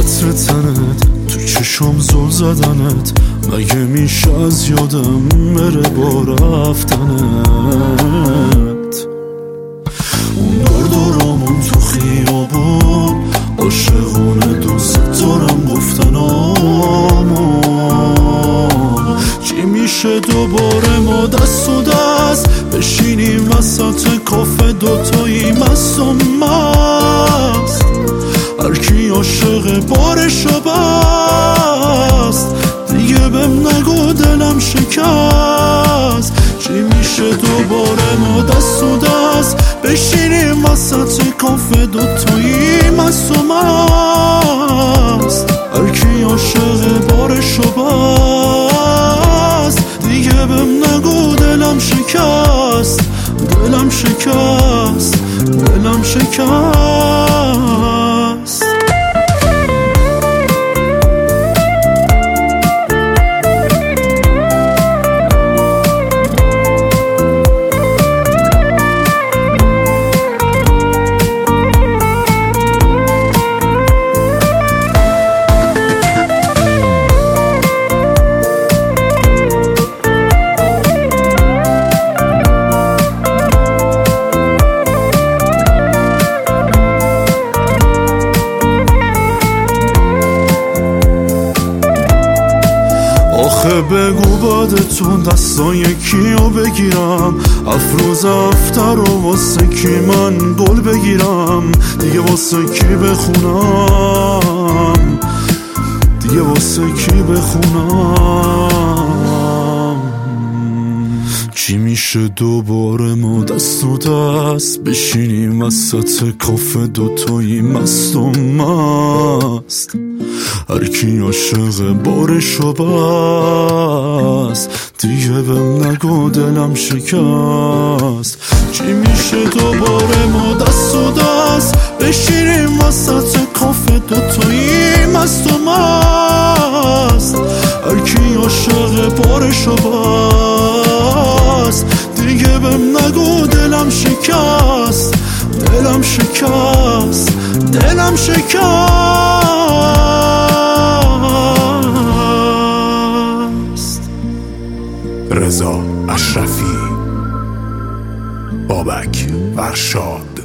عطر تنت تو چشم زل زدنت، مگه میشه از یادم بره با رفتنت؟ اون دورامون تو خیابون عاشقونه دوست دارم گفتنامون، چی میشه دوباره ما دست و دست بشینیم وسط کافه دوتایی مست و مست، هرکی عاشق بارشو بست، دیگه بهم نگو دلم شکست. چی میشه دوباره ما دست و دست بشینیم وسط کافه دوتایی مست و مست، هرکی عاشق بارشو بست، دیگه بهم نگو دلم شکست، دلم شکست، دلم شکست. آخه بگو بعدتون دستای کیو بگیرم، افروز افتر و واسه کی من گل بگیرم، دیگه واسه کی بخونم، دیگه واسه کی بخونم؟ چی میشه دوباره ما دست و دست بشینیم وسط کافه دوتایی مست و مست، هرکی عاشق بارشو بست، دیگه بهم نگو دلم شکست. چی میشه دوباره ما دست و دست بشینیم وسط کافه دوتایی مست و مست، هرکی عاشق بارشو بست، دیگه بهم نگو دلم شکست، دلم شکست، دلم شکست. رضا اشرفی، بابک ورشاد.